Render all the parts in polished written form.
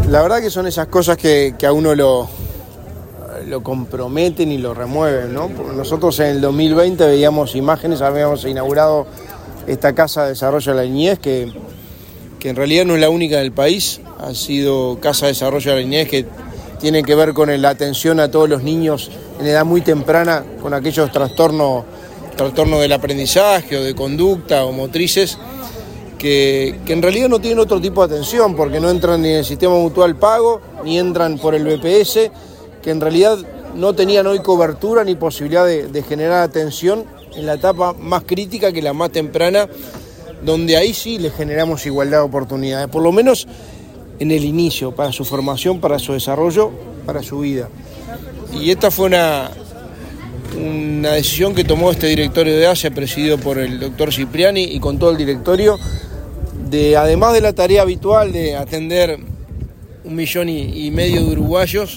La verdad que son esas cosas que a uno lo comprometen y lo remueven, ¿no? Porque nosotros en el 2020 veíamos imágenes, habíamos inaugurado esta Casa de Desarrollo de la Niñez, que en realidad no es la única del país, ha sido Casa de Desarrollo de la Niñez que tiene que ver con la atención a todos los niños en edad muy temprana con aquellos trastornos del aprendizaje o de conducta o motrices que en realidad no tienen otro tipo de atención porque no entran ni en el sistema mutual pago ni entran por el BPS, que en realidad no tenían hoy cobertura ni posibilidad de generar atención en la etapa más crítica que la más temprana, donde ahí sí les generamos igualdad de oportunidades, por lo menos en el inicio, para su formación, para su desarrollo, para su vida. Y esta fue una decisión que tomó este directorio de ACE, presidido por el doctor Cipriani y con todo el directorio, además de la tarea habitual de atender 1,5 millones de uruguayos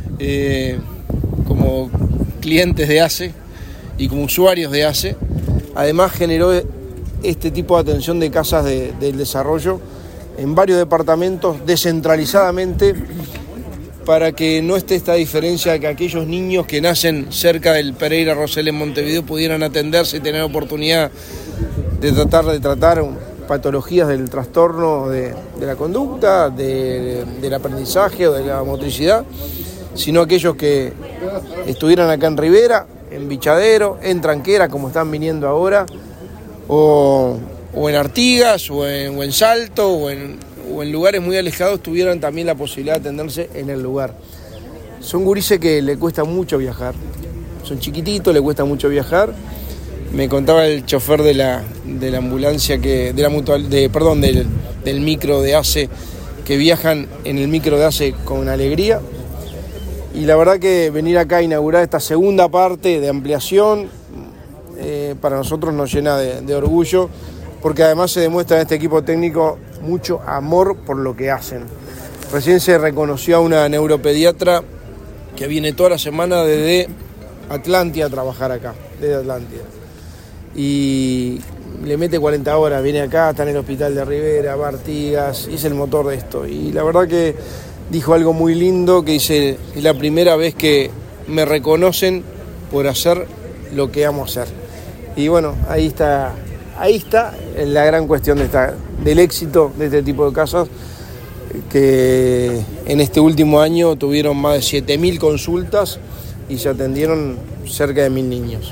como clientes de ACE y como usuarios de ACE, además generó este tipo de atención de casas del desarrollo en varios departamentos descentralizadamente, para que no esté esta diferencia de que aquellos niños que nacen cerca del Pereira Rosell en Montevideo pudieran atenderse y tener oportunidad de tratar patologías del trastorno de la conducta, del aprendizaje o de la motricidad, sino aquellos que estuvieran acá en Rivera, en Bichadero, en Tranquera, como están viniendo ahora, o en Artigas, o en Salto, o en lugares muy alejados, tuvieran también la posibilidad de atenderse en el lugar. Son gurises que le cuesta mucho viajar, son chiquititos, le cuesta mucho viajar. Me contaba el chofer de la ambulancia, del micro de ACE, que viajan en el micro de ACE con alegría. Y la verdad que venir acá a inaugurar esta segunda parte de ampliación para nosotros nos llena de orgullo, porque además se demuestra en este equipo técnico mucho amor por lo que hacen. Recién se reconoció a una neuropediatra que viene toda la semana desde Atlántida a trabajar acá, desde Atlántida. Y le mete 40 horas, viene acá, está en el hospital de Rivera, va a Artigas, y es el motor de esto. Y la verdad que dijo algo muy lindo, que dice: es la primera vez que me reconocen por hacer lo que amo hacer. Y bueno, ahí está la gran cuestión del éxito de este tipo de casas, que en este último año tuvieron más de 7.000 consultas y se atendieron cerca de 1.000 niños.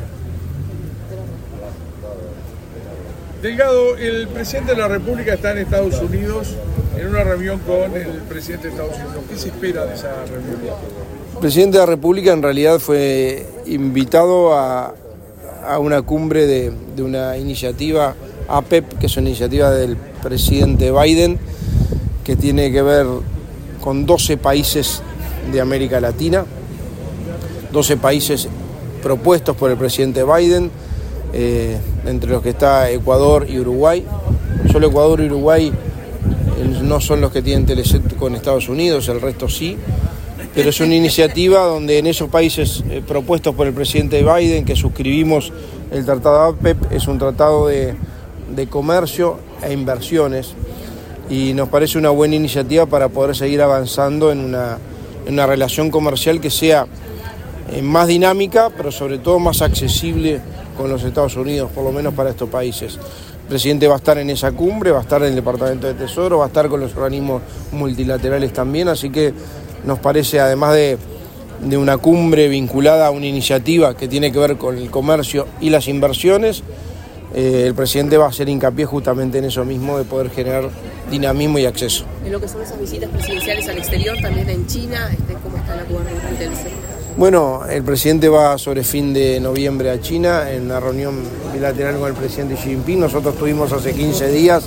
Delgado, el presidente de la República está en Estados Unidos en una reunión con el presidente de Estados Unidos. ¿Qué se espera de esa reunión? El presidente de la República en realidad fue invitado a una cumbre de una iniciativa APEP, que es una iniciativa del presidente Biden, que tiene que ver con 12 países de América Latina, 12 países propuestos por el presidente Biden, entre los que está Ecuador y Uruguay. Solo Ecuador y Uruguay no son los que tienen Telecet con Estados Unidos, el resto sí, pero es una iniciativa donde en esos países propuestos por el presidente Biden, que suscribimos el tratado APEP, es un tratado de comercio e inversiones, y nos parece una buena iniciativa para poder seguir avanzando en una relación comercial que sea más dinámica, pero sobre todo más accesible con los Estados Unidos, por lo menos para estos países. El presidente va a estar en esa cumbre, va a estar en el Departamento de Tesoro, va a estar con los organismos multilaterales también, así que nos parece, además de una cumbre vinculada a una iniciativa que tiene que ver con el comercio y las inversiones, el presidente va a hacer hincapié justamente en eso mismo, de poder generar dinamismo y acceso. En lo que son esas visitas presidenciales al exterior, también en China, ¿cómo está el acuerdo del Bueno, el presidente va sobre fin de noviembre a China en una reunión bilateral con el presidente Xi Jinping. Nosotros estuvimos hace 15 días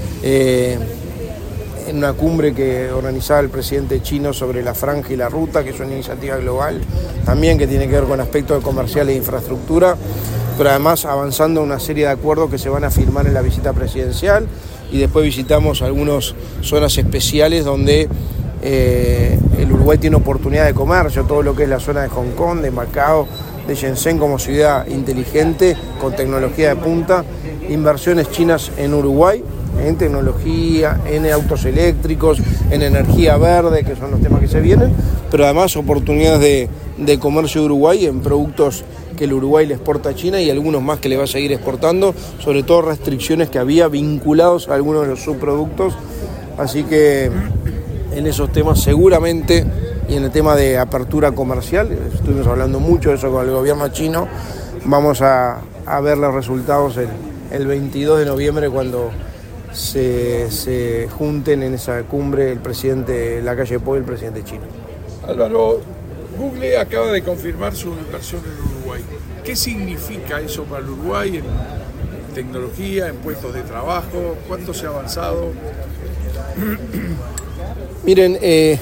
en una cumbre que organizaba el presidente chino sobre la franja y la ruta, que es una iniciativa global también que tiene que ver con aspectos comerciales e infraestructura, pero además avanzando una serie de acuerdos que se van a firmar en la visita presidencial, y después visitamos algunas zonas especiales donde el Uruguay tiene oportunidad de comercio, todo lo que es la zona de Hong Kong, de Macao, de Shenzhen como ciudad inteligente, con tecnología de punta, inversiones chinas en Uruguay, en tecnología, en autos eléctricos, en energía verde, que son los temas que se vienen, pero además oportunidades de comercio de Uruguay en productos que el Uruguay le exporta a China y algunos más que le va a seguir exportando, sobre todo restricciones que había vinculados a algunos de los subproductos. Así que en esos temas seguramente, y en el tema de apertura comercial, estuvimos hablando mucho de eso con el gobierno chino, vamos a ver los resultados el 22 de noviembre cuando se junten en esa cumbre el presidente Lacalle Pou y el presidente chino. Álvaro, Google acaba de confirmar su inversión en Uruguay. ¿Qué significa eso para el Uruguay en tecnología, en puestos de trabajo? ¿Cuánto se ha avanzado? Miren,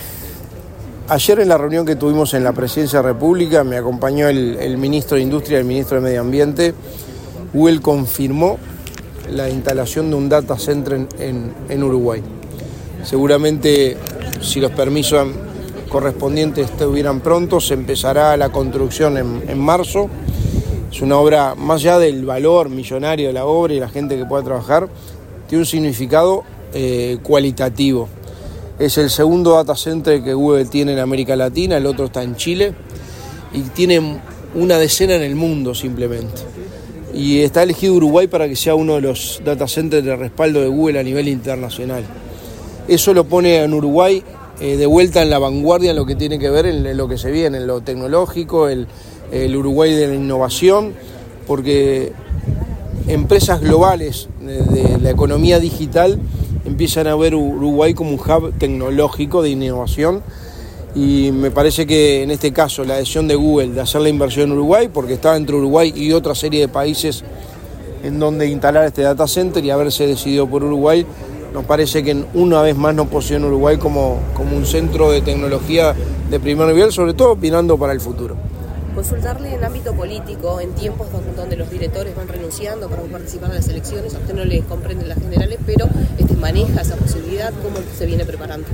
ayer en la reunión que tuvimos en la Presidencia de la República me acompañó el ministro de Industria y el ministro de Medio Ambiente. Google confirmó la instalación de un data center en Uruguay. Seguramente, si los permisos correspondientes estuvieran prontos, se empezará la construcción en marzo. Es una obra, más allá del valor millonario de la obra y la gente que pueda trabajar, tiene un significado cualitativo. Es el segundo data center que Google tiene en América Latina, el otro está en Chile, y tiene una decena en el mundo simplemente. Y está elegido Uruguay para que sea uno de los data centers de respaldo de Google a nivel internacional. Eso lo pone en Uruguay de vuelta en la vanguardia en lo que tiene que ver en lo que se viene, en lo tecnológico, el Uruguay de la innovación, porque empresas globales de la economía digital empiezan a ver Uruguay como un hub tecnológico de innovación. Y me parece que en este caso la decisión de Google de hacer la inversión en Uruguay, porque está entre Uruguay y otra serie de países en donde instalar este data center, y haberse decidido por Uruguay, nos parece que una vez más nos posiciona Uruguay como un centro de tecnología de primer nivel, sobre todo opinando para el futuro. Consultarle en ámbito político, en tiempos donde los directores van renunciando para participar de las elecciones, a usted no le comprenden las generales, pero maneja esa posibilidad, ¿cómo se viene preparando?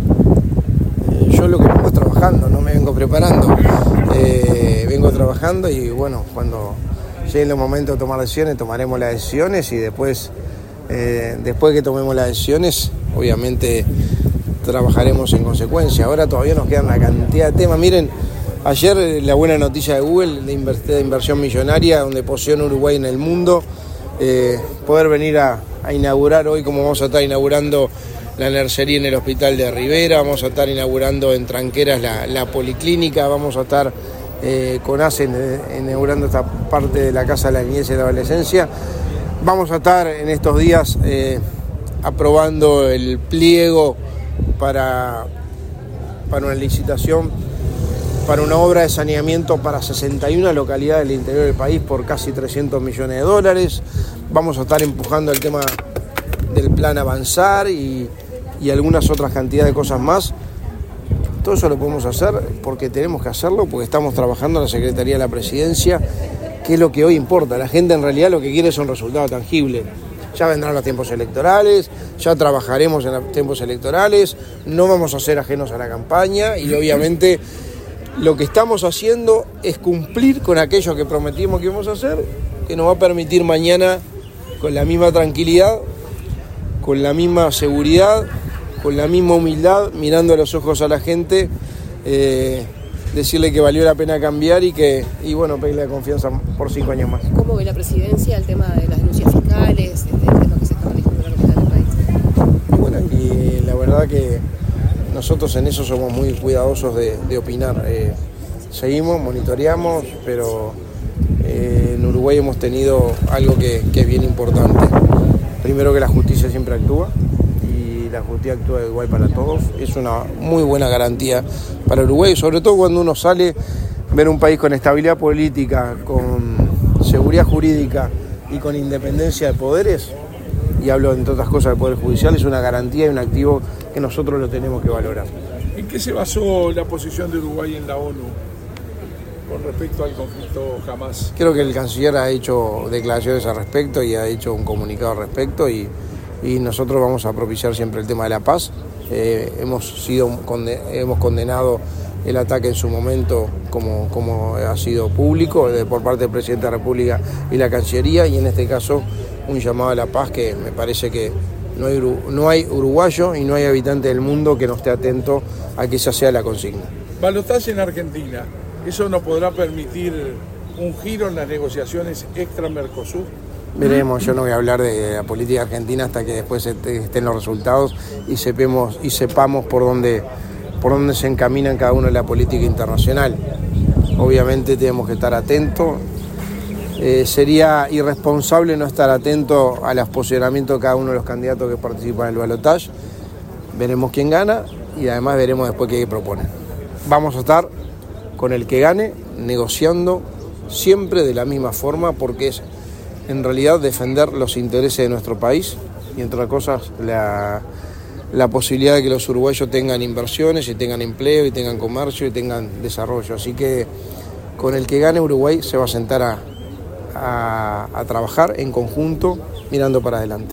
Yo lo que vengo es trabajando, no me vengo preparando. Vengo trabajando y bueno, cuando llegue el momento de tomar decisiones, tomaremos las decisiones y después que tomemos las decisiones, obviamente trabajaremos en consecuencia. Ahora todavía nos queda una cantidad de temas. Miren, ayer la buena noticia de Google de inversión millonaria, donde posiciona Uruguay en el mundo, poder venir a inaugurar hoy, como vamos a estar inaugurando la nercería en el Hospital de Rivera, vamos a estar inaugurando en Tranqueras la policlínica, vamos a estar con ACE inaugurando esta parte de la Casa de la Niñez y la Adolescencia. Vamos a estar en estos días aprobando el pliego para una licitación para una obra de saneamiento para 61 localidades del interior del país por casi 300 millones de dólares. Vamos a estar empujando el tema del plan Avanzar y algunas otras cantidades de cosas más. Todo eso lo podemos hacer porque tenemos que hacerlo, porque estamos trabajando en la Secretaría de la Presidencia, que es lo que hoy importa. La gente en realidad lo que quiere son resultados tangibles. Ya vendrán los tiempos electorales, ya trabajaremos en los tiempos electorales, no vamos a ser ajenos a la campaña y obviamente lo que estamos haciendo es cumplir con aquello que prometimos que íbamos a hacer, que nos va a permitir mañana, con la misma tranquilidad, con la misma seguridad, con la misma humildad, mirando a los ojos a la gente, decirle que valió la pena cambiar y pedirle la confianza por 5 años más. ¿Cómo ve la presidencia el tema de las denuncias fiscales, el tema que se está manejando en la capital del país? Bueno, y la verdad que nosotros en eso somos muy cuidadosos de opinar. Seguimos, monitoreamos, pero en Uruguay hemos tenido algo que es bien importante. Primero, que la justicia siempre actúa y la justicia actúa igual para todos. Es una muy buena garantía para Uruguay, sobre todo cuando uno sale, ver un país con estabilidad política, con seguridad jurídica y con independencia de poderes, y hablo entre otras cosas del Poder Judicial, es una garantía y un activo que nosotros lo tenemos que valorar. ¿En qué se basó la posición de Uruguay en la ONU con respecto al conflicto Hamas? Creo que el canciller ha hecho declaraciones al respecto y ha hecho un comunicado al respecto y nosotros vamos a propiciar siempre el tema de la paz. Hemos condenado el ataque en su momento como ha sido público por parte del presidente de la República y la Cancillería, y en este caso un llamado a la paz que me parece que No hay uruguayo y no hay habitante del mundo que no esté atento a que esa sea la consigna. Balotaje en Argentina, ¿eso no podrá permitir un giro en las negociaciones extra-Mercosur? Veremos, yo no voy a hablar de la política argentina hasta que después estén los resultados y sepamos por dónde se encaminan cada uno de la política internacional. Obviamente tenemos que estar atentos. Sería irresponsable no estar atento a los posicionamientos de cada uno de los candidatos que participan en el balotaje. Veremos quién gana y además veremos después qué proponen. Vamos a estar con el que gane, negociando siempre de la misma forma, porque es en realidad defender los intereses de nuestro país y, entre otras cosas, la posibilidad de que los uruguayos tengan inversiones y tengan empleo y tengan comercio y tengan desarrollo. Así que con el que gane Uruguay se va a sentar a trabajar en conjunto mirando para adelante.